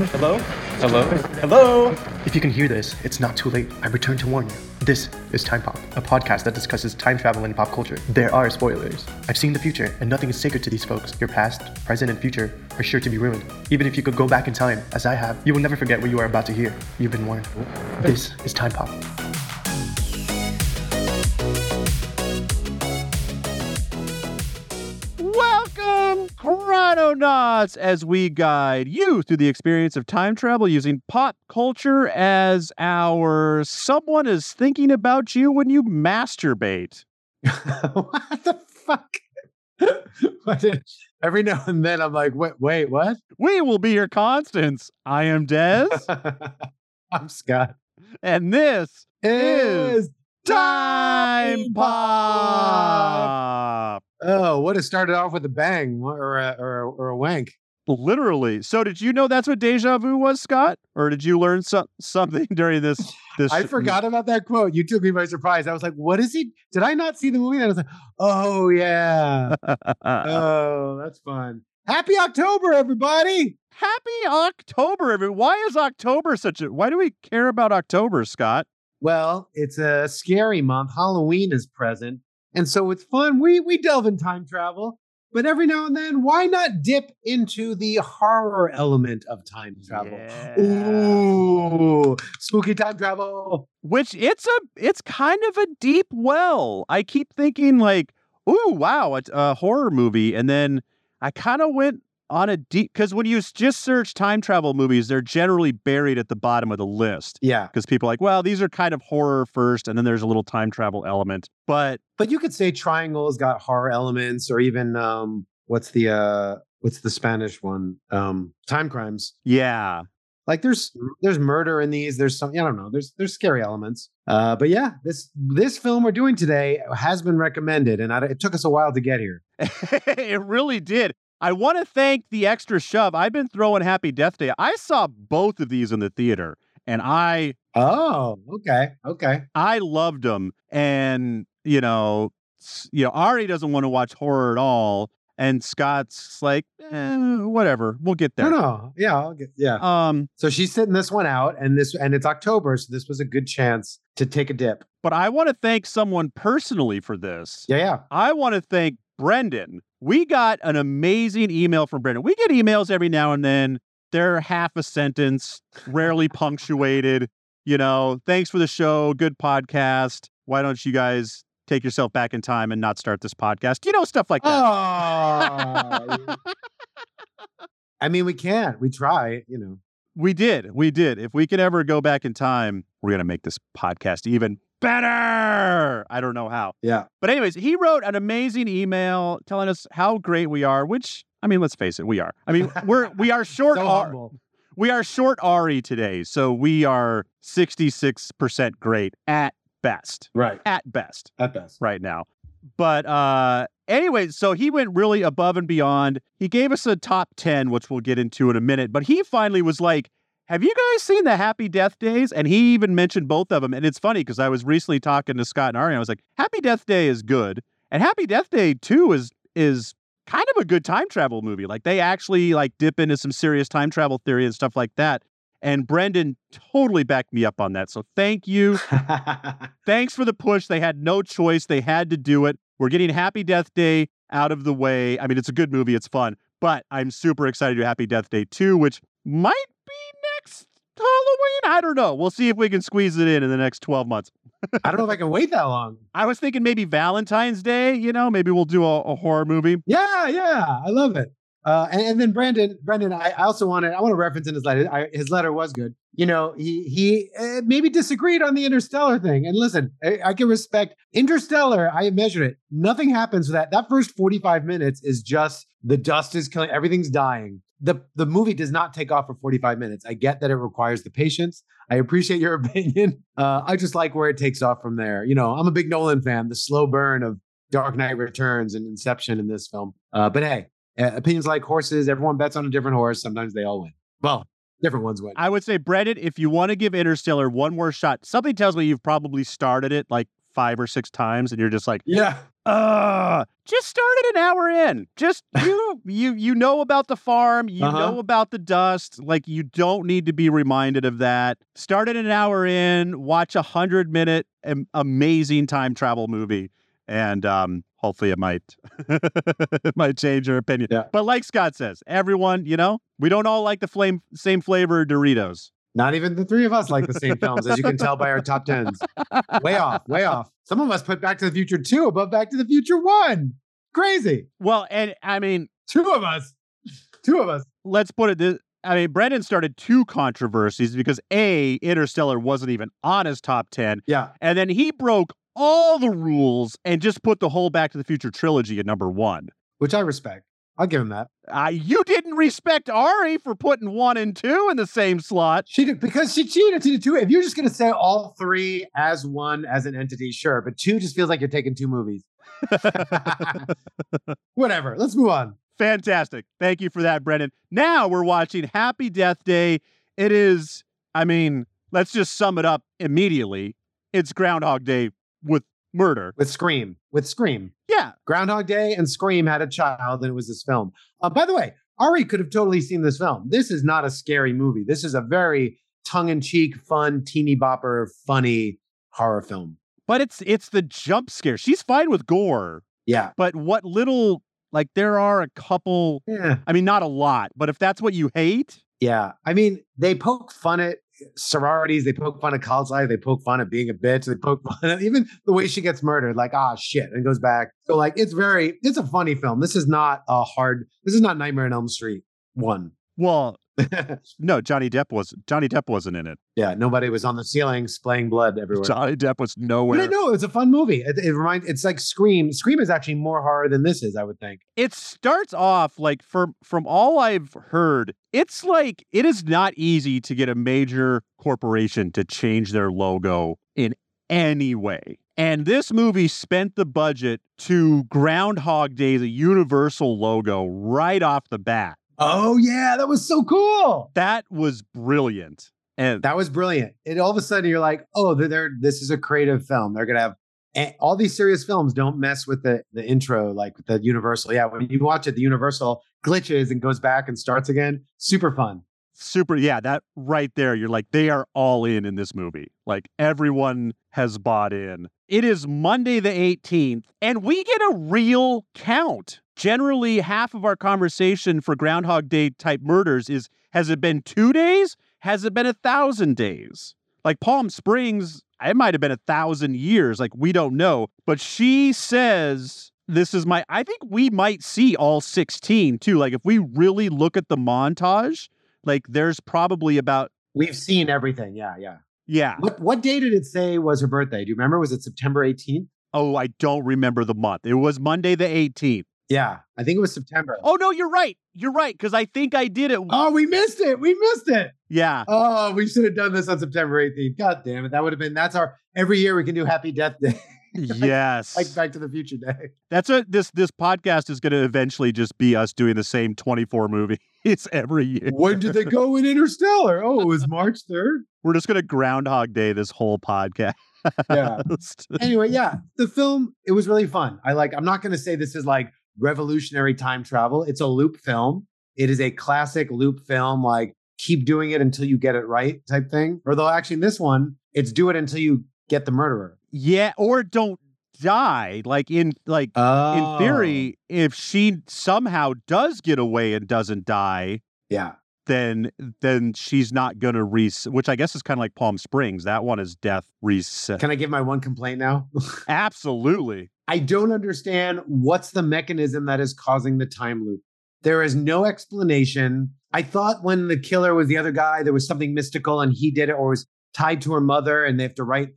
Hello? Hello? Hello? If you can hear this, it's not too late. I return to warn you. This is Time Pop, a podcast that discusses time travel and pop culture. There are spoilers. I've seen the future, and nothing is sacred to these folks. Your past, present, and future are sure to be ruined. Even if you could go back in time, as I have, you will never forget what you are about to hear. You've been warned. This is Time Pop. Welcome, Chrononauts, as we guide you through the experience of time travel using pop culture as our someone is thinking about you when you masturbate. What the fuck? Every now and then I'm like, wait, what? We will be your constants. I am Des, I'm Scott. and this is Time Pop. Oh, what has started off with a bang or a wank? Literally. So did you know that's what deja vu was, Scott? Or did you learn something during this? I forgot about that quote. You took me by surprise. I was like, what is he? Did I not see the movie? And I was like, oh, yeah. Oh, that's fun. Happy October, everybody. Happy October, why is October why do we care about October, Scott? Well, it's a scary month. Halloween is present. And so it's fun. We delve in time travel. But every now and then, why not dip into the horror element of time travel? Yeah. Ooh, spooky time travel. Which it's kind of a deep well. I keep thinking like, ooh, wow, it's a horror movie. And then I kind of went on a deep, because when you just search time travel movies, they're generally buried at the bottom of the list. Yeah. Because people are like, well, these are kind of horror first, and then there's a little time travel element. But you could say Triangle's got horror elements, or even what's the Spanish one? Time Crimes. yeah. Like there's murder in these. There's some, I don't know. There's scary elements. But yeah, this film we're doing today has been recommended, and it took us a while to get here. It really did. I want to thank the extra shove. I've been throwing Happy Death Day. I saw both of these in the theater, and I loved them. And Ari doesn't want to watch horror at all, and Scott's like, whatever, we'll get there. No, yeah. So she's sitting this one out, and it's October, so this was a good chance to take a dip. But I want to thank someone personally for this. Yeah. I want to thank Brendan. We got an amazing email from Brendan. We get emails every now and then. They're half a sentence, rarely punctuated. Thanks for the show. Good podcast. Why don't you guys take yourself back in time and not start this podcast? Stuff like that. Oh. I mean, we can't. We try, We did. If we could ever go back in time, we're going to make this podcast even better. I don't know how. Yeah. But anyways, he wrote an amazing email telling us how great we are, which, I mean, let's face it, we are. I mean, we are short. So we are short Ari today. So we are 66% great at best. Right. At best. At best. Right now. But anyway, so he went really above and beyond. He gave us a top 10, which we'll get into in a minute. But he finally was like, have you guys seen the Happy Death Days? And he even mentioned both of them. And it's funny because I was recently talking to Scott and Ari, and I was like, Happy Death Day is good. And Happy Death Day 2 is kind of a good time travel movie. Like they actually dip into some serious time travel theory and stuff like that. And Brendan totally backed me up on that. So thank you. Thanks for the push. They had no choice. They had to do it. We're getting Happy Death Day out of the way. I mean, it's a good movie. It's fun. But I'm super excited to do Happy Death Day 2, which might be next Halloween. I don't know. We'll see if we can squeeze it in the next 12 months. I don't know if I can wait that long. I was thinking maybe Valentine's Day, maybe we'll do a horror movie. Yeah. I love it. And then Brendan, I also want to reference in his letter. His letter was good. He maybe disagreed on the Interstellar thing. And listen, I can respect Interstellar. I measured it. Nothing happens with that. That first 45 minutes is just the dust is killing. Everything's dying. The movie does not take off for 45 minutes. I get that it requires the patience. I appreciate your opinion. I just like where it takes off from there. I'm a big Nolan fan. The slow burn of Dark Knight Returns and Inception in this film. But hey, opinions like horses. Everyone bets on a different horse. Sometimes they all win. Well, different ones win. I would say, Brendan, if you want to give Interstellar one more shot, something tells me you've probably started it like 5 or 6 times, and you're just like, Yeah. just start it an hour in. Just you know about the farm, you know about the dust. Like, you don't need to be reminded of that. Start it an hour in, watch 100-minute amazing time travel movie, and hopefully it might it might change your opinion. Yeah. But like Scott says, everyone, we don't all like the same flavor Doritos. Not even the three of us like the same films, as you can tell by our top 10s. Way off, way off. Some of us put Back to the Future 2 above Back to the Future 1. Crazy. Well, and I mean, Two of us. Let's put it this. I mean, Brendan started 2 controversies because Interstellar wasn't even on his top 10. Yeah. And then he broke all the rules and just put the whole Back to the Future trilogy at number 1. Which I respect. I'll give him that. You didn't respect Ari for putting 1 and 2 in the same slot. She did, because she cheated. She did 2. If you're just going to say all 3 as one, as an entity, sure. But 2 just feels like you're taking 2 movies. Whatever. Let's move on. Fantastic. Thank you for that, Brendan. Now we're watching Happy Death Day. It is, I mean, let's just sum it up immediately. It's Groundhog Day with murder. With Scream. Yeah. Groundhog Day and Scream had a child, and it was this film. By the way, Ari could have totally seen this film. This is not a scary movie. This is a very tongue-in-cheek, fun, teeny bopper, funny horror film. But it's the jump scare. She's fine with gore. Yeah. But what little, like, there are a couple, I mean, not a lot, but if that's what you hate. Yeah. I mean, they poke fun at sororities, they poke fun at college life, they poke fun at being a bitch, they poke fun at even the way she gets murdered, like, shit, and goes back. So, like, it's a funny film. This is not Nightmare on Elm Street 1. Well, no, Johnny Depp wasn't in it. Yeah, nobody was on the ceiling splaying blood everywhere. Johnny Depp was nowhere. But no, it's a fun movie. It's like Scream. Scream is actually more horror than this is, I would think. It starts off like, from all I've heard, it's like it is not easy to get a major corporation to change their logo in any way. And this movie spent the budget to Groundhog Day, the Universal logo, right off the bat. Oh, yeah, that was so cool. That was brilliant. And that was brilliant. And all of a sudden you're like, this is a creative film. They're going to have all these serious films don't mess with the intro, like with the Universal. Yeah, when you watch it, the Universal glitches and goes back and starts again. Super fun. Yeah, that right there, you're like, they are all in this movie. Like, everyone has bought in. It is Monday the 18th, and we get a real count. Generally, half of our conversation for Groundhog Day type murders is, has it been 2 days? Has it been 1,000 days? Like Palm Springs, it might have been 1,000 years. Like, we don't know. But she says, I think we might see all 16 too. Like, if we really look at the montage, like, there's probably about... We've seen everything. Yeah. Yeah. What day did it say was her birthday? Do you remember? Was it September 18th? Oh, I don't remember the month. It was Monday the 18th. Yeah, I think it was September. Oh, no, you're right. Because I think I did it. Oh, we missed it. Yeah. Oh, we should have done this on September 18th. God damn it. That would have been, every year we can do Happy Death Day. Yes. Like Back to the Future Day. That's this podcast is going to eventually just be us doing the same 24 movies every year. When did they go in Interstellar? Oh, it was March 3rd. We're just going to Groundhog Day this whole podcast. Yeah. Anyway, yeah, the film, it was really fun. I'm not going to say this is like revolutionary time travel. It's a loop film. It is a classic loop film, like keep doing it until you get it right type thing. Although actually in this one, it's do it until you get the murderer. Yeah, or don't die. In theory, if she somehow does get away and doesn't die, yeah, then she's not gonna which I guess is kind of like Palm Springs. That one is death reset. Can I give my one complaint now? Absolutely. I don't understand what's the mechanism that is causing the time loop. There is no explanation. I thought when the killer was the other guy, there was something mystical and he did it, or was tied to her mother and they have to write.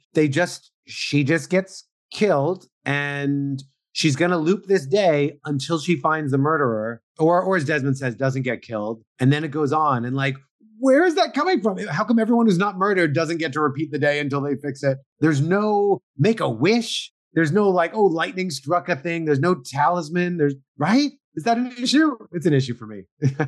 She just gets killed and she's going to loop this day until she finds the murderer, or as Desmond says, doesn't get killed. And then it goes on. And like, where is that coming from? How come everyone who's not murdered doesn't get to repeat the day until they fix it? There's no make a wish. There's no like, oh, lightning struck a thing. There's no talisman. Right? Is that an issue? It's an issue for me.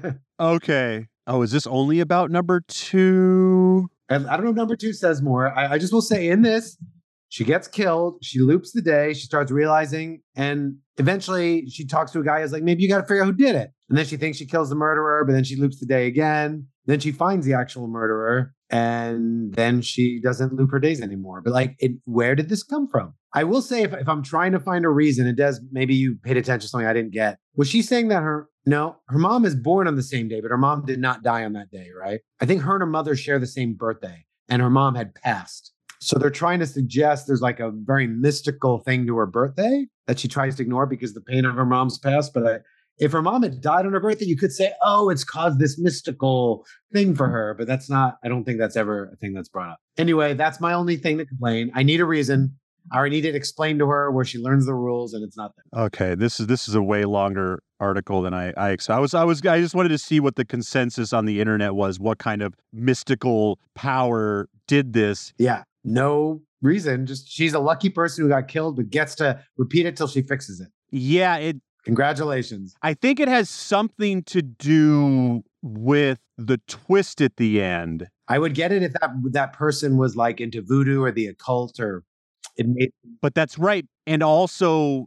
Okay. Oh, is this only about number 2? I don't know if number 2 says more. I just will say in this, She gets killed. She loops the day. She starts realizing, and eventually she talks to a guy who's like, maybe you got to figure out who did it. And then she thinks she kills the murderer, but then she loops the day again. Then she finds the actual murderer, and then she doesn't loop her days anymore. But like, where did this come from? I will say, if I'm trying to find a reason, it does, maybe you paid attention to something I didn't get. Was she saying that her mom is born on the same day, but her mom did not die on that day, right? I think her and her mother share the same birthday, and her mom had passed. So they're trying to suggest there's like a very mystical thing to her birthday that she tries to ignore because the pain of her mom's past. But if her mom had died on her birthday, you could say, oh, it's caused this mystical thing for her. But that's not, I don't think that's ever a thing that's brought up. Anyway, that's my only thing to complain. I need a reason. I need it explained to her where she learns the rules, and it's not there. Okay, this is a way longer article than I just wanted to see what the consensus on the internet was. What kind of mystical power did this? Yeah, no reason. Just she's a lucky person who got killed, but gets to repeat it till she fixes it. Yeah, Congratulations. I think it has something to do with the twist at the end. I would get it if that person was like into voodoo or the occult, or it made. But that's right. And also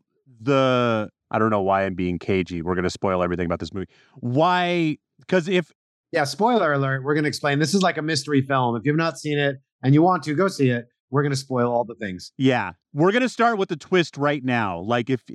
I don't know why I'm being cagey. We're going to spoil everything about this movie. Why? Because spoiler alert, we're going to explain. This is like a mystery film. If you've not seen it and you want to, go see it. We're going to spoil all the things. Yeah. We're going to start with the twist right now. Like if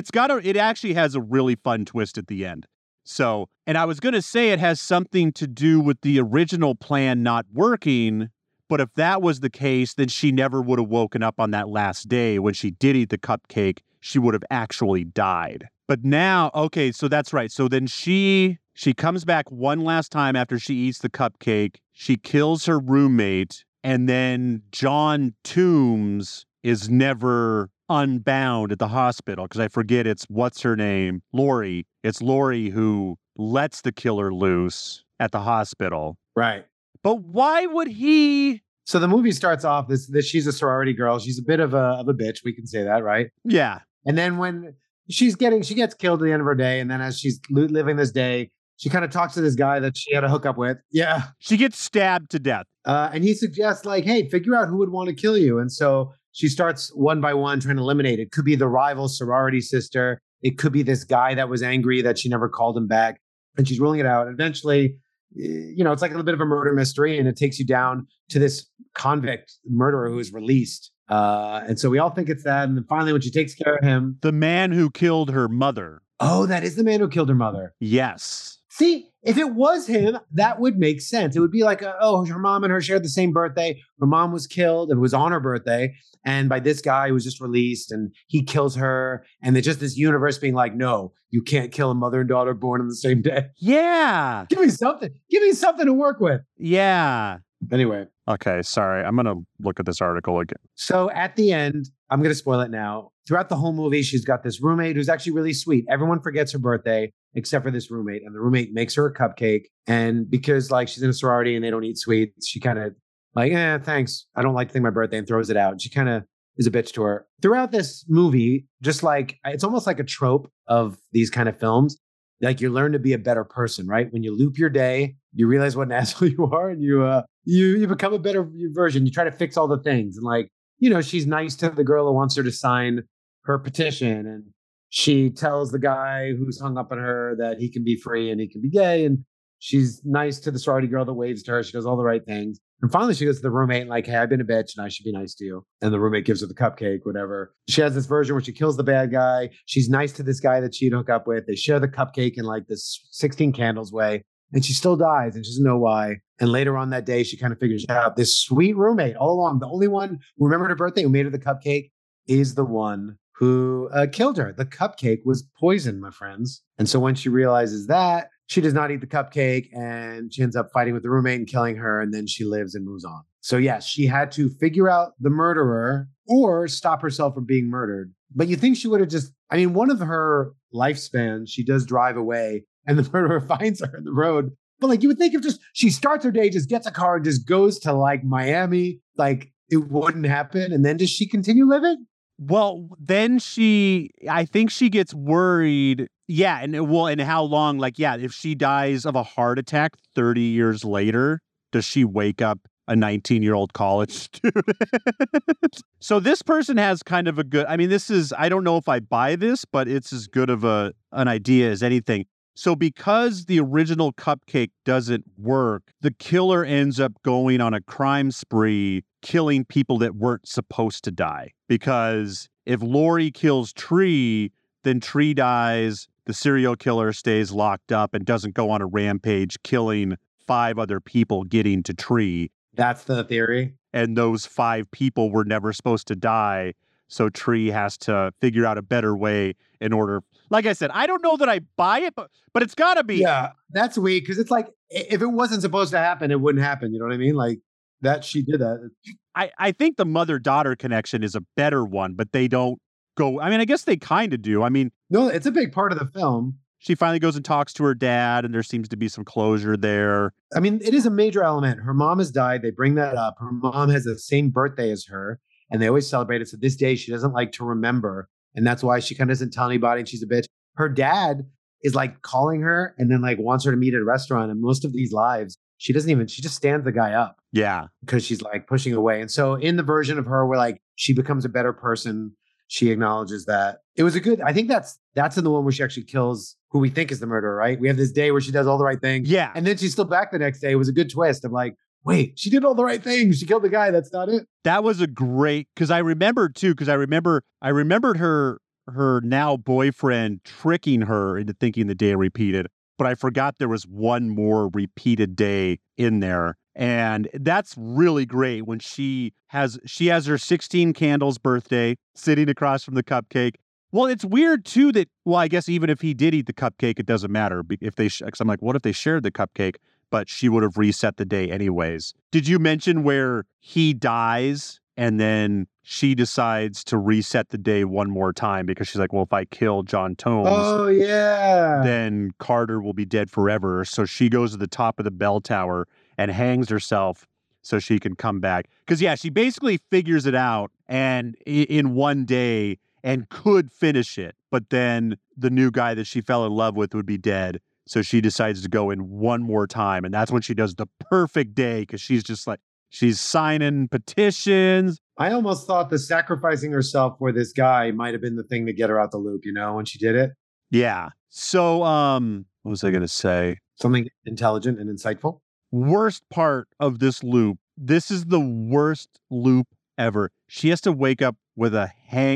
it actually has a really fun twist at the end. So, and I was going to say it has something to do with the original plan not working. But if that was the case, then she never would have woken up on that last day. When she did eat the cupcake, she would have actually died. But now, okay, so that's right. So then she comes back one last time after she eats the cupcake. She kills her roommate. And then John Toombs is never unbound at the hospital, because I forget what's her name? Lori. It's Lori who lets the killer loose at the hospital. Right. But why would he? So the movie starts off, this she's a sorority girl. She's a bit of a bitch. We can say that, right? Yeah. And then when she gets killed at the end of her day. And then as she's living this day, she kind of talks to this guy that she had a hookup with. Yeah. She gets stabbed to death. And he suggests like, hey, figure out who would want to kill you. And so she starts one by one trying to eliminate it. Could be the rival sorority sister. It could be this guy that was angry that she never called him back. And she's ruling it out. Eventually, it's like a little bit of a murder mystery, and it takes you down to this convict murderer who is released. And so we all think it's that. And then finally, when she takes care of him, the man who killed her mother. Oh, that is the man who killed her mother. Yes. See, if it was him, that would make sense. It would be like, her mom and her shared the same birthday. Her mom was killed. It was on her birthday. And by this guy who was just released, and he kills her. And there's just this universe being like, no, you can't kill a mother and daughter born on the same day. Yeah. Give me something. Give me something to work with. Yeah. Anyway. Okay, sorry. I'm going to look at this article again. So at the end, I'm going to spoil it now. Throughout the whole movie, she's got this roommate who's actually really sweet. Everyone forgets her birthday except for this roommate. And the roommate makes her a cupcake. And because like she's in a sorority and they don't eat sweets, she kind of like, thanks. I don't like to think my birthday, and throws it out. And she kind of is a bitch to her. Throughout this movie, just like, it's almost like a trope of these kind of films. Like you learn to be a better person, right? When you loop your day, you realize what an asshole you are, and you become a better version. You try to fix all the things. And like, she's nice to the girl who wants her to sign her petition. And she tells the guy who's hung up on her that he can be free and he can be gay. And she's nice to the sorority girl that waves to her. She does all the right things. And finally she goes to the roommate and like, hey, I've been a bitch and I should be nice to you. And the roommate gives her the cupcake, whatever. She has this version where she kills the bad guy. She's nice to this guy that she'd hook up with. They share the cupcake in like this 16 candles way. And she still dies and she doesn't know why. And later on that day, she kind of figures out this sweet roommate all along. The only one who remembered her birthday, who made her the cupcake, is the one who killed her. The cupcake was poison, my friends. And so when she realizes that, she does not eat the cupcake and she ends up fighting with the roommate and killing her. And then she lives and moves on. So yes, she had to figure out the murderer or stop herself from being murdered. But you think she would have one of her lifespans, she does drive away and the murderer finds her in the road. But like you would think if just she starts her day, just gets a car and just goes to like Miami, like it wouldn't happen. And then does she continue living? Well, then I think she gets worried. Yeah. And how long, if she dies of a heart attack 30 years later, does she wake up a 19-year-old college student. So this person has kind of a good, I mean, I don't know if I buy this, but it's as good of an idea as anything. So because the original cupcake doesn't work, the killer ends up going on a crime spree, killing people that weren't supposed to die. Because if Lori kills Tree, then Tree dies, the serial killer stays locked up and doesn't go on a rampage, killing 5 other people getting to Tree. That's the theory. And those 5 people were never supposed to die. So Tree has to figure out a better way in order. Like I said, I don't know that I buy it, but it's got to be. Yeah, that's weak because it's like if it wasn't supposed to happen, it wouldn't happen. You know what I mean? Like that she did that. I think the mother-daughter connection is a better one, but they don't go. I mean, I guess they kind of do. I mean, no, it's a big part of the film. She finally goes and talks to her dad, and there seems to be some closure there. I mean, it is a major element. Her mom has died. They bring that up. Her mom has the same birthday as her, and they always celebrate it. So this day, she doesn't like to remember. And that's why she kind of doesn't tell anybody and she's a bitch. Her dad is like calling her and then like wants her to meet at a restaurant. And most of these lives, she just stands the guy up. Yeah. Because she's like pushing away. And so in the version of her where like she becomes a better person, she acknowledges that. It was I think that's in the one where she actually kills who we think is the murderer, right? We have this day where she does all the right things. Yeah. And then she's still back the next day. It was a good twist of like, wait, she did all the right things. She killed the guy. That's not it. That was a great, because I remembered her now boyfriend tricking her into thinking the day repeated, but I forgot there was one more repeated day in there. And that's really great when she has her 16 candles birthday sitting across from the cupcake. Well, it's weird too that, well, I guess even if he did eat the cupcake, it doesn't matter if they, because I'm like, what if they shared the cupcake? But she would have reset the day anyways. Did you mention where he dies and then she decides to reset the day one more time because she's like, well, if I kill John Tomes, then Carter will be dead forever. So she goes to the top of the bell tower and hangs herself so she can come back. Because, yeah, she basically figures it out and in one day and could finish it. But then the new guy that she fell in love with would be dead. So she decides to go in one more time. And that's when she does the perfect day because she's just like, she's signing petitions. I almost thought the sacrificing herself for this guy might have been the thing to get her out the loop, you know, when she did it. Yeah. So, what was I going to say? Something intelligent and insightful. Worst part of this loop. This is the worst loop ever. She has to wake up with a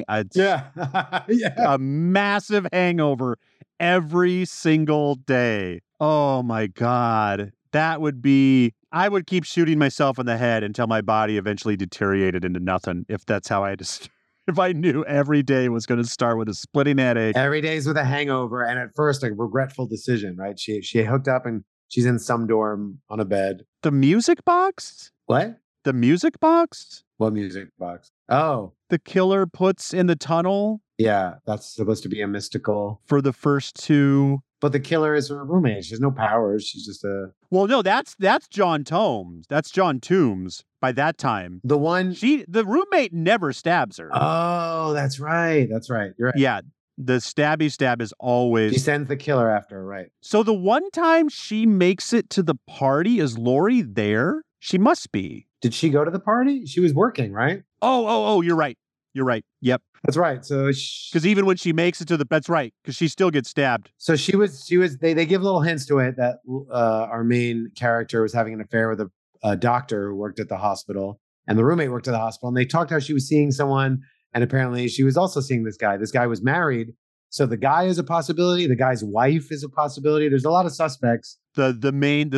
massive hangover every single day. Oh my God. That would be, I would keep shooting myself in the head until my body eventually deteriorated into nothing. If that's how I just, if I knew every day was going to start with a splitting headache. Every day is with a hangover. And at first, a regretful decision, right? She hooked up and she's in some dorm on a bed. The music box? What? The music box? What music box? Oh. The killer puts in the tunnel? Yeah, that's supposed to be a mystical. For the first two. But the killer is her roommate. She has no powers. She's just a... Well, no, that's John Tomes. That's John Toombs by that time. The one... The roommate never stabs her. Oh, that's right. That's right. You're right. Yeah. The stabby stab is always... She sends the killer after her, right. So the one time she makes it to the party, is Lori there? She must be. Did she go to the party? She was working, right? Oh, you're right. You're right. Yep. That's right. So because even when she makes it to that's right, because she still gets stabbed. So she was, they give little hints to it that our main character was having an affair with a doctor who worked at the hospital and the roommate worked at the hospital. And they talked how she was seeing someone and apparently she was also seeing this guy. This guy was married. So the guy is a possibility. The guy's wife is a possibility. There's a lot of suspects. The main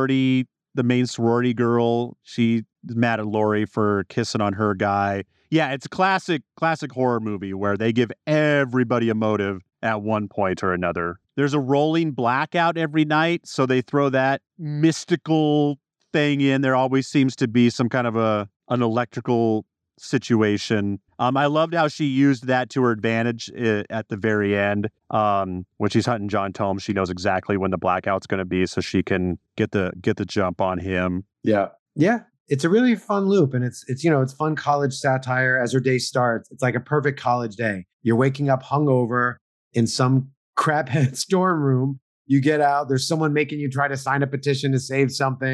sorority girl, she's mad at Lori for kissing on her guy. Yeah, it's a classic horror movie where they give everybody a motive at one point or another. There's a rolling blackout every night, so they throw that mystical thing in. There always seems to be some kind of an electrical situation. I loved how she used that to her advantage at the very end. When she's hunting John Tomes, she knows exactly when the blackout's going to be, so she can get the jump on him. Yeah. It's a really fun loop, and it's fun college satire. As her day starts, it's like a perfect college day. You're waking up hungover in some craphead dorm room. You get out. There's someone making you try to sign a petition to save something.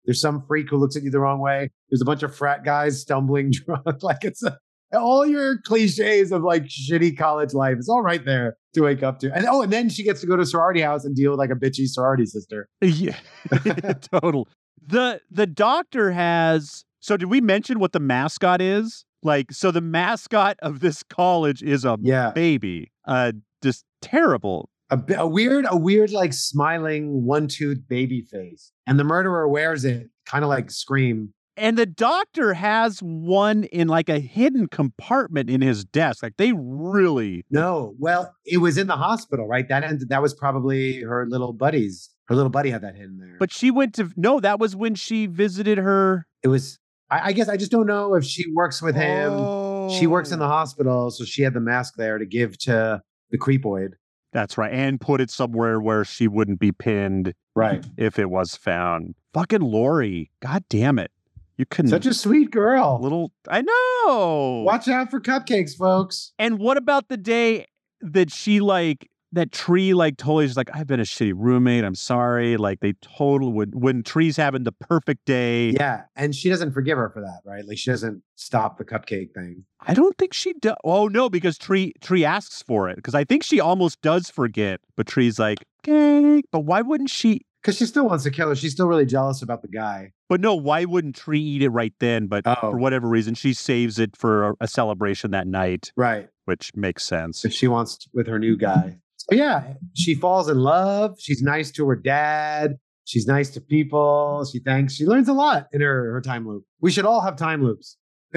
There's some freak who looks at you the wrong way. There's a bunch of frat guys stumbling drunk. Like all your cliches of like shitty college life. It's all right there to wake up to. And then she gets to go to a sorority house and deal with like a bitchy sorority sister. Yeah, total. The doctor has. So did we mention what the mascot is? Like, so the mascot of this college is a baby. Just terrible. A weird, like smiling one-toothed baby face. And the murderer wears it kind of like Scream. And the doctor has one in like a hidden compartment in his desk. Like they really. No, well, it was in the hospital, right? That was probably her little buddies. Her little buddy had that hidden there. But she went to, no, that was when she visited her. It was, I guess I just don't know if she works with him. She works in the hospital, so she had the mask there to give to the creepoid. That's right. And put it somewhere where she wouldn't be pinned. Right. If it was found. Fucking Lori. God damn it. You couldn't. Such a sweet girl. I know. Watch out for cupcakes, folks. And what about the day that she that Tree totally is like, I've been a shitty roommate. I'm sorry. Like they totally when Tree's having the perfect day. Yeah. And she doesn't forgive her for that, right? Like she doesn't stop the cupcake thing. I don't think she does. Oh no, because Tree asks for it. Because I think she almost does forget. But Tree's like, okay. But why wouldn't she? Because she still wants to kill her. She's still really jealous about the guy. But no, why wouldn't Tree eat it right then? But for whatever reason, she saves it for a celebration that night. Right. Which makes sense. If she wants with her new guy. So yeah, she falls in love. She's nice to her dad. She's nice to people. She learns a lot in her time loop. We should all have time loops.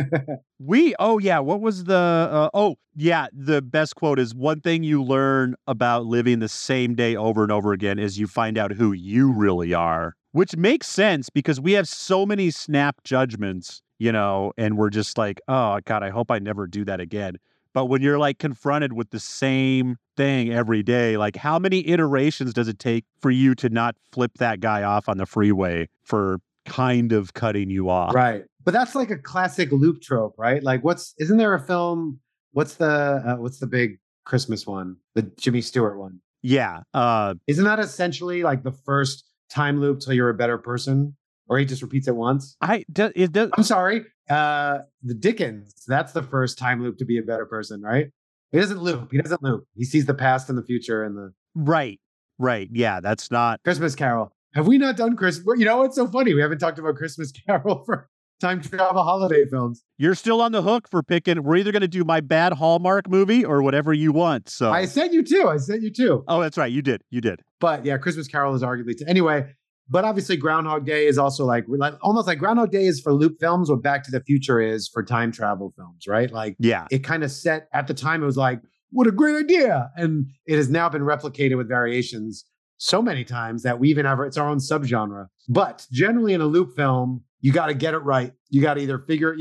What was the best quote is, one thing you learn about living the same day over and over again is you find out who you really are, which makes sense because we have so many snap judgments, and we're just like, oh God, I hope I never do that again. But when you're like confronted with the same thing every day, like how many iterations does it take for you to not flip that guy off on the freeway for kind of cutting you off? Right. But that's like a classic loop trope, right? Like isn't there a film? What's the big Christmas one? The Jimmy Stewart one. Yeah. Isn't that essentially like the first time loop till you're a better person? Or he just repeats it once? I'm sorry. The Dickens. That's the first time loop to be a better person, right? He doesn't loop. He sees the past and the future and the... Right. Yeah, that's not... Christmas Carol. Have we not done Christmas? You know what's so funny? We haven't talked about Christmas Carol for time travel holiday films. You're still on the hook for picking. We're either going to do my bad Hallmark movie or whatever you want. So I sent you two. Oh, that's right. You did. But yeah, Christmas Carol is arguably... Anyway, but obviously Groundhog Day is also like almost like Groundhog Day is for loop films, what Back to the Future is for time travel films, right? Like, yeah, it kind of set at the time. It was like, what a great idea. And it has now been replicated with variations so many times that we even have it's our own subgenre. But generally in a loop film, you got to get it right. You got to either figure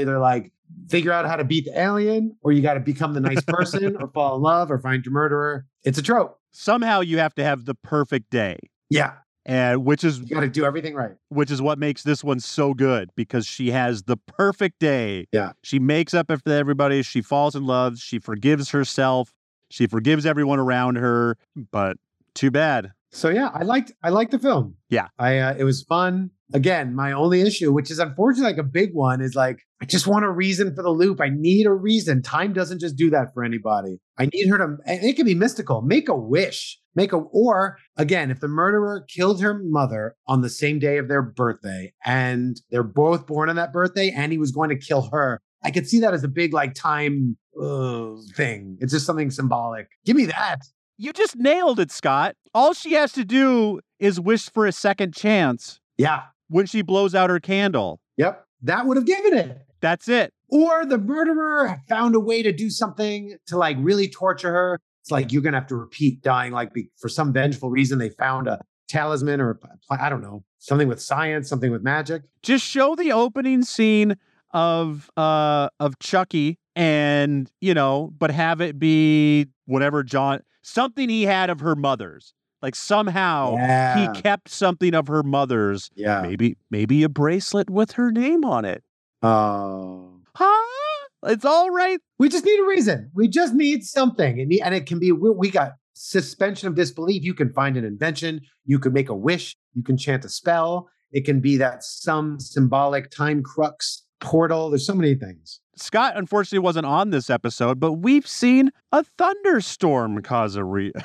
out how to beat the alien, or you got to become the nice person or fall in love or find your murderer. It's a trope. Somehow you have to have the perfect day. Yeah. And you got to do everything right. Which is what makes this one so good, because she has the perfect day. Yeah. She makes up after everybody. She falls in love. She forgives herself. She forgives everyone around her. But too bad. So yeah, I liked the film. Yeah. It was fun. Again, my only issue, which is unfortunately like a big one, is like, I just want a reason for the loop. I need a reason. Time doesn't just do that for anybody. I need her to, and it can be mystical. Make a wish. Or again, if the murderer killed her mother on the same day of their birthday and they're both born on that birthday and he was going to kill her, I could see that as a big like time thing. It's just something symbolic. Give me that. You just nailed it, Scott. All she has to do is wish for a second chance. Yeah. When she blows out her candle. Yep. That would have given it. That's it. Or the murderer found a way to do something to like really torture her. It's like, you're going to have to repeat dying, like for some vengeful reason, they found a talisman or I don't know, something with science, something with magic. Just show the opening scene of Chucky and, but have it be whatever something he had of her mother's. Like somehow he kept something of her mother's. Yeah. Maybe a bracelet with her name on it. Oh. Huh? It's all right. We just need a reason. We just need something. And it can be, we got suspension of disbelief. You can find an invention. You can make a wish. You can chant a spell. It can be that some symbolic time crux portal. There's so many things. Scott, unfortunately, wasn't on this episode, but we've seen a thunderstorm cause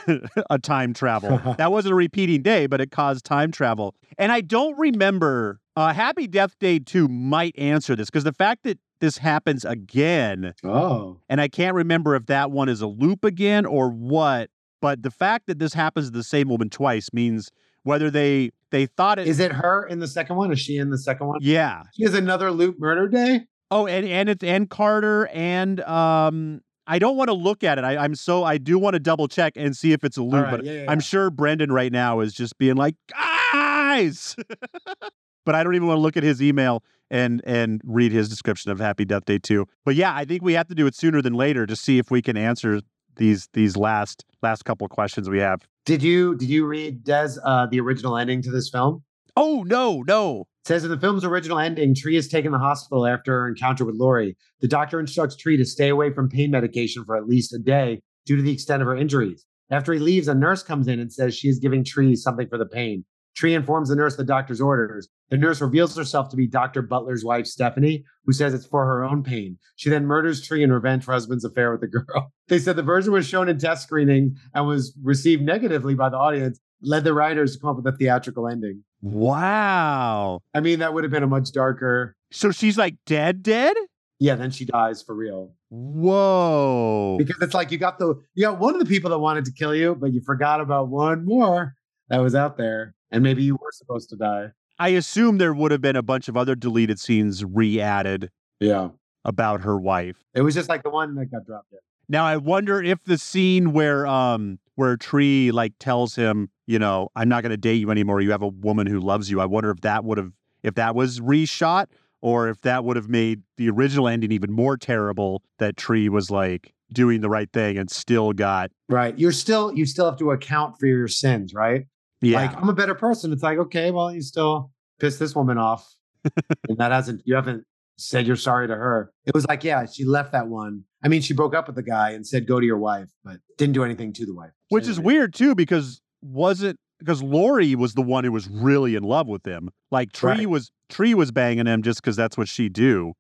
a time travel. That wasn't a repeating day, but it caused time travel. And I don't remember, Happy Death Day 2 might answer this, because the fact that this happens again, and I can't remember if that one is a loop again or what, but the fact that this happens to the same woman twice means whether they thought it... Is it her in the second one? Is she in the second one? Yeah. She has another loop murder day? Oh, and Carter, and I don't want to look at it. I do want to double check and see if it's a loop, but I'm sure Brendan right now is just being like, guys! But I don't even want to look at his email and read his description of Happy Death Day 2. But yeah, I think we have to do it sooner than later to see if we can answer these last couple questions we have. Did you read, Des, the original ending to this film? Oh, no. It says in the film's original ending, Tree is taken to the hospital after her encounter with Laurie. The doctor instructs Tree to stay away from pain medication for at least a day due to the extent of her injuries. After he leaves, a nurse comes in and says she is giving Tree something for the pain. Tree informs the nurse the doctor's orders. The nurse reveals herself to be Dr. Butler's wife, Stephanie, who says it's for her own pain. She then murders Tree in revenge for her husband's affair with the girl. They said the version was shown in test screening and was received negatively by the audience, led the writers to come up with a theatrical ending. Wow. I mean, that would have been a much darker... So she's like dead? Yeah, then she dies for real. Whoa. Because it's like you got one of the people that wanted to kill you, but you forgot about one more that was out there. And maybe you were supposed to die. I assume there would have been a bunch of other deleted scenes re-added. Yeah. About her wife. It was just like the one that got dropped in. Now I wonder if the scene where Tree like tells him, I'm not going to date you anymore. You have a woman who loves you. I wonder if that was reshot, or if that would have made the original ending even more terrible, that Tree was like doing the right thing and still got... Right. You still have to account for your sins, right? Yeah. Like, I'm a better person. It's like, okay, well, you still pissed this woman off. And you haven't said you're sorry to her. It was like, yeah, she left that one. I mean, she broke up with the guy and said, go to your wife, but didn't do anything to the wife. Which is weird too, because Laurie was the one who was really in love with him. Like Tree was banging him just because that's what she do.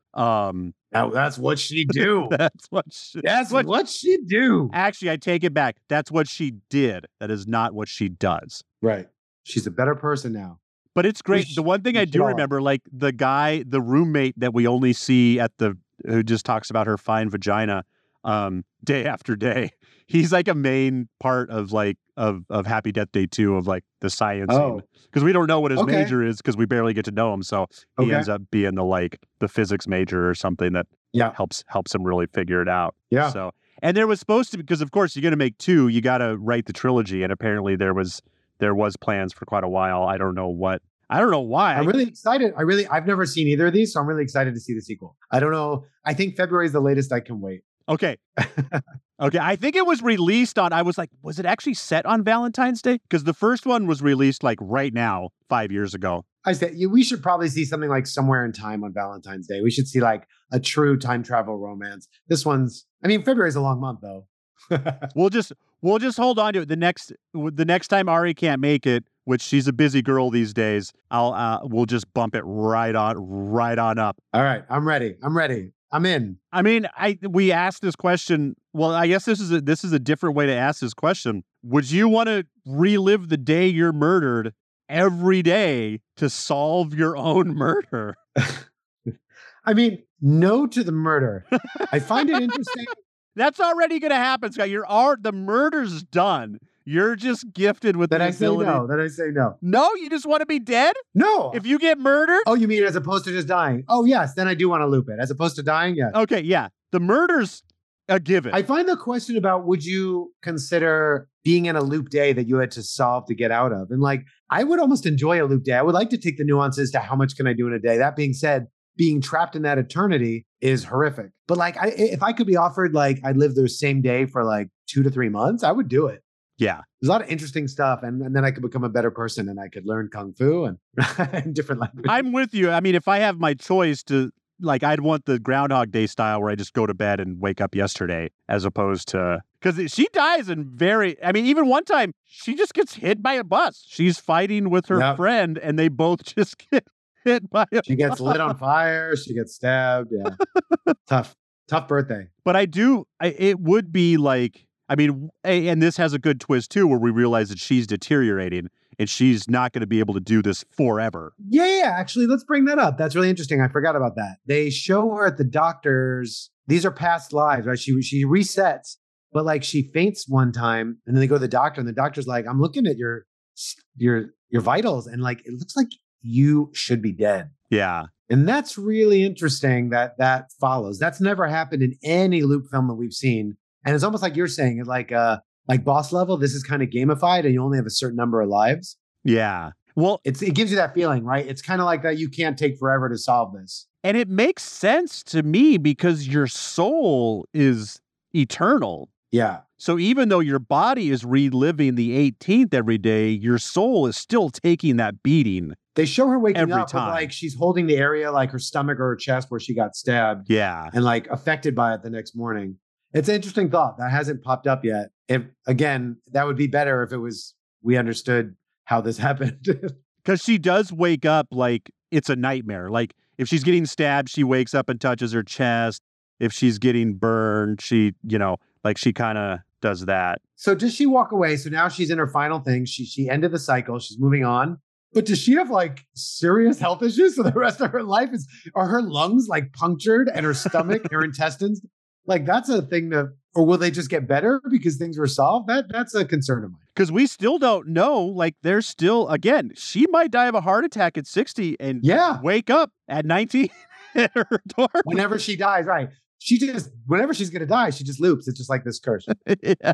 That's what she do. That's what she do. Actually, I take it back. That's what she did. That is not what she does. Right. She's a better person now. But it's great. The one thing I do remember, like the roommate that we only see who just talks about her fine vagina day after day. He's like a main part of of Happy Death Day 2 of like the science scene. Because we don't know what his major is because we barely get to know him. So he ends up being the physics major or something that helps him really figure it out. Yeah. So, and there was supposed to be, because of course you're going to make 2, you got to write the trilogy. And apparently there was plans for quite a while. I don't know why. I'm really excited. I've never seen either of these, so I'm really excited to see the sequel. I don't know. I think February is the latest I can wait. Okay. Okay. I think it was released I was like, was it actually set on Valentine's Day? Because the first one was released like right now, 5 years ago. I said, we should probably see something like Somewhere in Time on Valentine's Day. We should see like a true time travel romance. February is a long month though. We'll just hold on to it. The next time Ari can't make it, which she's a busy girl these days, we'll just bump it right on up. All right. I'm ready. I'm in. I mean, we asked this question. Well, I guess this is a different way to ask this question. Would you want to relive the day you're murdered every day to solve your own murder? I mean, no to the murder. I find it interesting. That's already going to happen, Scott. The murder's done. You're just gifted with the ability. Then I say no. No, you just want to be dead? No. If you get murdered? Oh, you mean as opposed to just dying? Oh, yes. Then I do want to loop it. As opposed to dying, yes. Okay, yeah. The murder's a given. I find the question about would you consider being in a loop day that you had to solve to get out of? And like, I would almost enjoy a loop day. I would like to take the nuances to how much can I do in a day. That being said, being trapped in that eternity is horrific. But like, if I could be offered, like, I'd live the same day for like 2 to 3 months, I would do it. Yeah. There's a lot of interesting stuff. And then I could become a better person and I could learn Kung Fu and different languages. I'm with you. I mean, if I have my choice to like I'd want the Groundhog Day style where I just go to bed and wake up yesterday, as opposed to because she dies in even one time she just gets hit by a bus. She's fighting with her friend and they both just get hit by a She gets lit on fire. She gets stabbed. Yeah. Tough birthday. But it would be like, and this has a good twist too, where we realize that she's deteriorating and she's not going to be able to do this forever. Yeah. Actually, let's bring that up. That's really interesting. I forgot about that. They show her at the doctor's. These are past lives, right? She resets, but like she faints one time and then they go to the doctor and the doctor's like, I'm looking at your vitals and like, it looks like you should be dead. Yeah. And that's really interesting that follows. That's never happened in any Loop film that we've seen. And it's almost like you're saying, like boss level, this is kind of gamified and you only have a certain number of lives. Yeah. Well, it gives you that feeling, right? It's kind of like that you can't take forever to solve this. And it makes sense to me because your soul is eternal. Yeah. So even though your body is reliving the 18th every day, your soul is still taking that beating. They show her waking every up, time. But like she's holding the area like her stomach or her chest where she got stabbed. Yeah. And like affected by it the next morning. It's an interesting thought that hasn't popped up yet. If again, that would be better if we understood how this happened. Because she does wake up like it's a nightmare. Like if she's getting stabbed, she wakes up and touches her chest. If she's getting burned, she kind of does that. So does she walk away? So now she's in her final thing. She ended the cycle. She's moving on. But does she have like serious health issues for the rest of her life? Are her lungs like punctured and her stomach, her intestines? Like that's a thing or will they just get better because things were solved? That's a concern of mine. Because we still don't know. Like there's still, again, she might die of a heart attack at 60 and wake up at 19 at her door. Whenever she dies, right. Whenever she's going to die, she just loops. It's just like this curse. Yeah.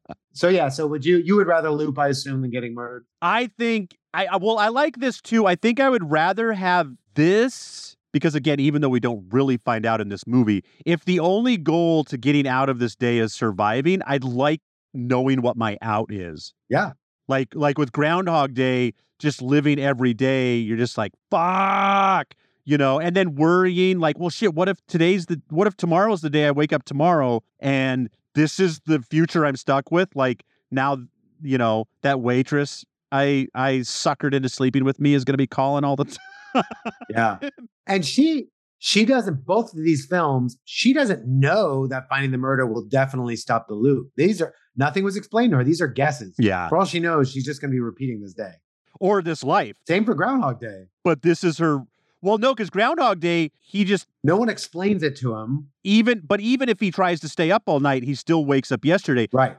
So would you would rather loop, I assume, than getting murdered? I think, I like this too. I think I would rather have this because again, even though we don't really find out in this movie, if the only goal to getting out of this day is surviving, I'd like knowing what my out is. Yeah. Like with Groundhog Day, just living every day, you're just like, fuck. And then worrying like, well, shit, what if tomorrow's the day I wake up tomorrow and this is the future I'm stuck with? Like now, that waitress I suckered into sleeping with me is going to be calling all the time. Yeah. And she doesn't, both of these films, she doesn't know that finding the murder will definitely stop the loop. Nothing was explained to her. These are guesses. Yeah. For all she knows, she's just going to be repeating this day. Or this life. Same for Groundhog Day. But this is her. Well, no, because Groundhog Day, no one explains it to him. Even if he tries to stay up all night, he still wakes up yesterday. Right.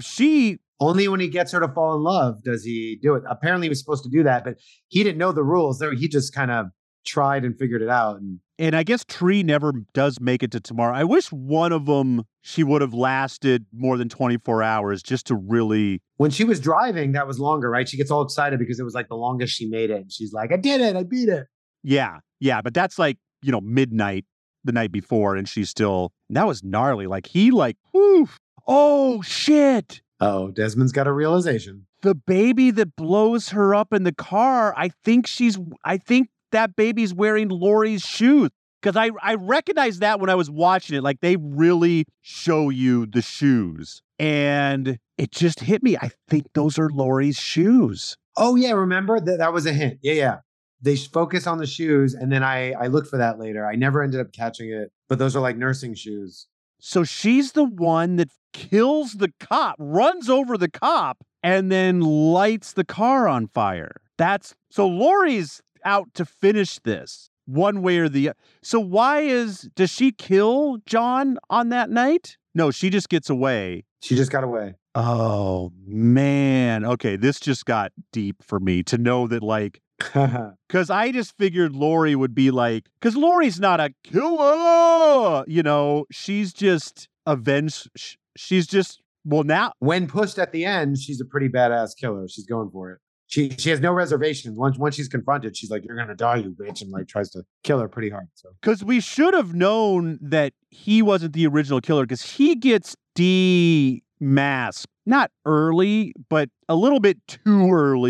Only when he gets her to fall in love does he do it. Apparently he was supposed to do that, but he didn't know the rules. He just kind of tried and figured it out. And I guess Tree never does make it to tomorrow. I wish one of them, she would have lasted more than 24 hours just to really. When she was driving, that was longer, right? She gets all excited because it was like the longest she made it. And she's like, I did it. I beat it. Yeah. Yeah. But that's like, midnight the night before. And she's still, that was gnarly. Like whew, oh shit. Oh, Desmond's got a realization. The baby that blows her up in the car, I think that baby's wearing Laurie's shoes. Because I recognized that when I was watching it. Like they really show you the shoes. And it just hit me. I think those are Laurie's shoes. Oh, yeah. Remember? That was a hint. Yeah. They focus on the shoes. And then I looked for that later. I never ended up catching it. But those are like nursing shoes. So she's the one that kills the cop, runs over the cop, and then lights the car on fire. So Laurie's out to finish this one way or the other. So does she kill John on that night? No, she just gets away. She just got away. Oh, man. Okay, this just got deep for me to know that, like, because I just figured Laurie would be like, because Laurie's not a killer, she's just she's just, well, now. When pushed at the end, she's a pretty badass killer. She's going for it. She has no reservations. Once she's confronted, she's like, you're going to die, you bitch, and like tries to kill her pretty hard. So, because we should have known that he wasn't the original killer because he gets demasked, not early, but a little bit too early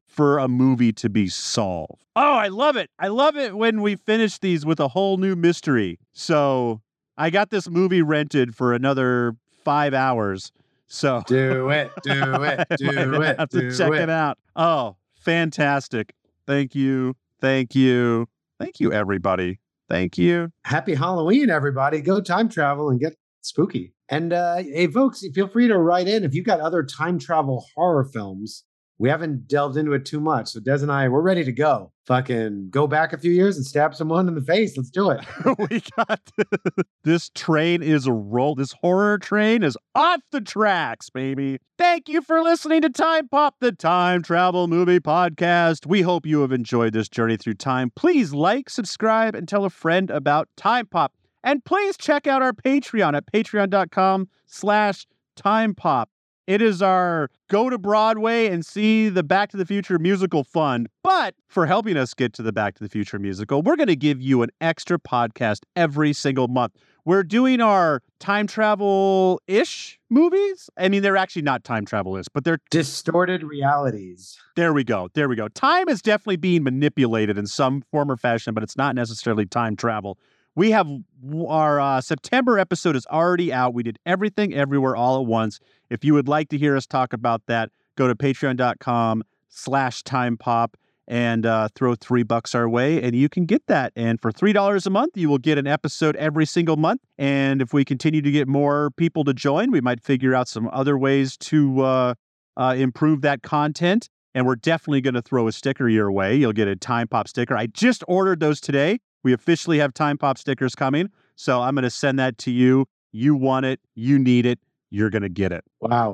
for a movie to be solved. Oh, I love it. I love it when we finish these with a whole new mystery. So I got this movie rented for another 5 hours. So Do it. I might have to check it out. Oh, fantastic. Thank you. Thank you. Thank you, everybody. Thank you. Happy Halloween, everybody. Go time travel and get spooky. And hey, folks, feel free to write in if you've got other time travel horror films. We haven't delved into it too much. So Des and I, we're ready to go. Fucking go back a few years and stab someone in the face. Let's do it. We got this train is a roll. This horror train is off the tracks, baby. Thank you for listening to Time Pop, the time travel movie podcast. We hope you have enjoyed this journey through time. Please like, subscribe, and tell a friend about Time Pop. And please check out our Patreon at patreon.com/timepop. It is our go to Broadway and see the Back to the Future musical fund. But for helping us get to the Back to the Future musical, we're going to give you an extra podcast every single month. We're doing our time travel-ish movies. I mean, they're actually not time travel-ish, but they're distorted realities. There we go. There we go. Time is definitely being manipulated in some form or fashion, but it's not necessarily time travel. We have our September episode is already out. We did Everything Everywhere All at Once. If you would like to hear us talk about that, go to patreon.com/timepop and throw $3 our way, and you can get that. And for $3 a month, you will get an episode every single month. And if we continue to get more people to join, we might figure out some other ways to improve that content. And we're definitely going to throw a sticker your way. You'll get a Time Pop sticker. I just ordered those today. We officially have Time Pop stickers coming, so I'm going to send that to you. You want it. You need it. You're going to get it. Wow.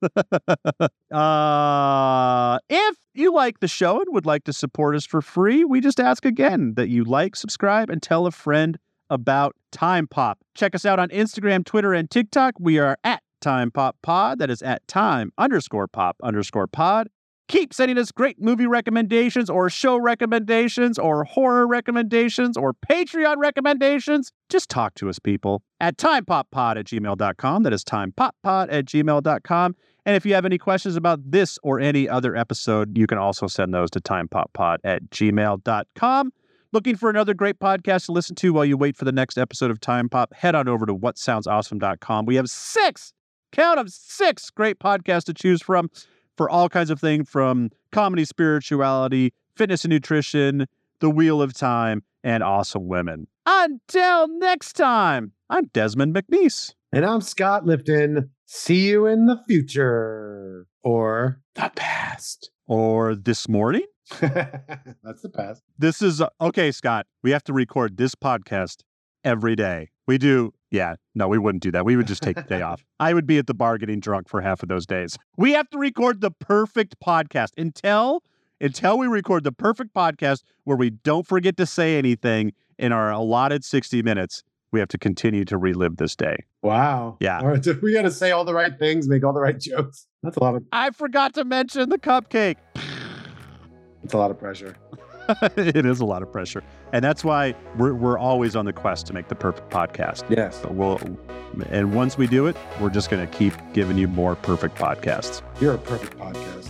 If you like the show and would like to support us for free, we just ask again that you like, subscribe, and tell a friend about Time Pop. Check us out on Instagram, Twitter, and TikTok. We are at Time Pop Pod. That is at time_pop_pod. Keep sending us great movie recommendations or show recommendations or horror recommendations or Patreon recommendations. Just talk to us, people, at timepoppod@gmail.com. That is timepoppod@gmail.com. And if you have any questions about this or any other episode, you can also send those to timepoppod@gmail.com. Looking for another great podcast to listen to while you wait for the next episode of Time Pop? Head on over to whatsoundsawesome.com. We have 6 great podcasts to choose from, for all kinds of things, from comedy, spirituality, fitness and nutrition, the Wheel of Time, and awesome women. Until next time, I'm Desmond McNeese. And I'm Scott Lifton. See you in the future. Or the past. Or this morning? That's the past. This is, okay, Scott, we have to record this podcast every day. We do. Yeah, no, we wouldn't do that. We would just take the day off. I would be at the bar getting drunk for half of those days. We have to record the perfect podcast until we record the perfect podcast where we don't forget to say anything in our allotted 60 minutes. We have to continue to relive this day. Wow. Yeah. All right, we got to say all the right things, make all the right jokes. That's a lot of... I forgot to mention the cupcake. It's a lot of pressure. It is a lot of pressure. And that's why we're always on the quest to make the perfect podcast. Yes. So and once we do it, we're just going to keep giving you more perfect podcasts. You're a perfect podcast.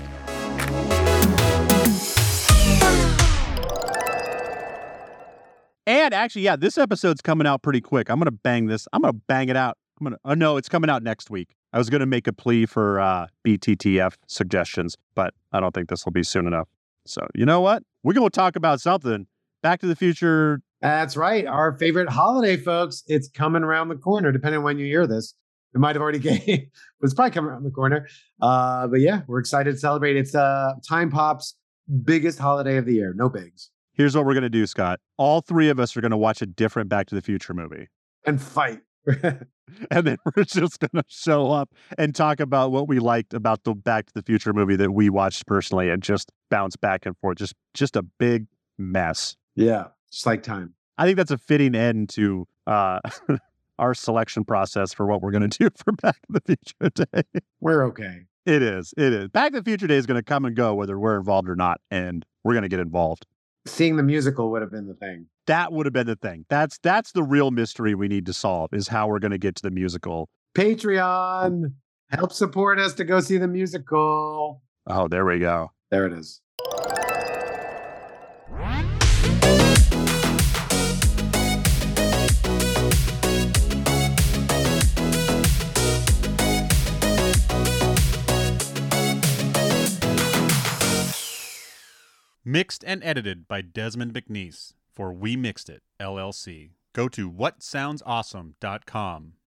And actually, yeah, this episode's coming out pretty quick. I'm going to bang this. I'm going to bang it out. No, it's coming out next week. I was going to make a plea for BTTF suggestions, but I don't think this will be soon enough. So you know what? We're going to talk about something. Back to the Future. That's right. Our favorite holiday, folks. It's coming around the corner, depending on when you hear this. It might have already came, but it's probably coming around the corner. But yeah, we're excited to celebrate. It's Time Pop's biggest holiday of the year. No bigs. Here's what we're going to do, Scott. All 3 of us are going to watch a different Back to the Future movie. And fight. And then we're just going to show up and talk about what we liked about the Back to the Future movie that we watched personally and just bounce back and forth. Just a big mess. Yeah, just like time. I think that's a fitting end to our selection process for what we're going to do for Back to the Future Day. We're okay. It is. Back to the Future Day is going to come and go whether we're involved or not, and we're going to get involved. Seeing the musical would have been the thing. That would have been the thing. That's the real mystery we need to solve, is how we're going to get to the musical. Patreon, help support us to go see the musical. Oh, there we go. There it is. Mixed and edited by Desmond McNeese for We Mixed It, LLC. Go to whatsoundsawesome.com.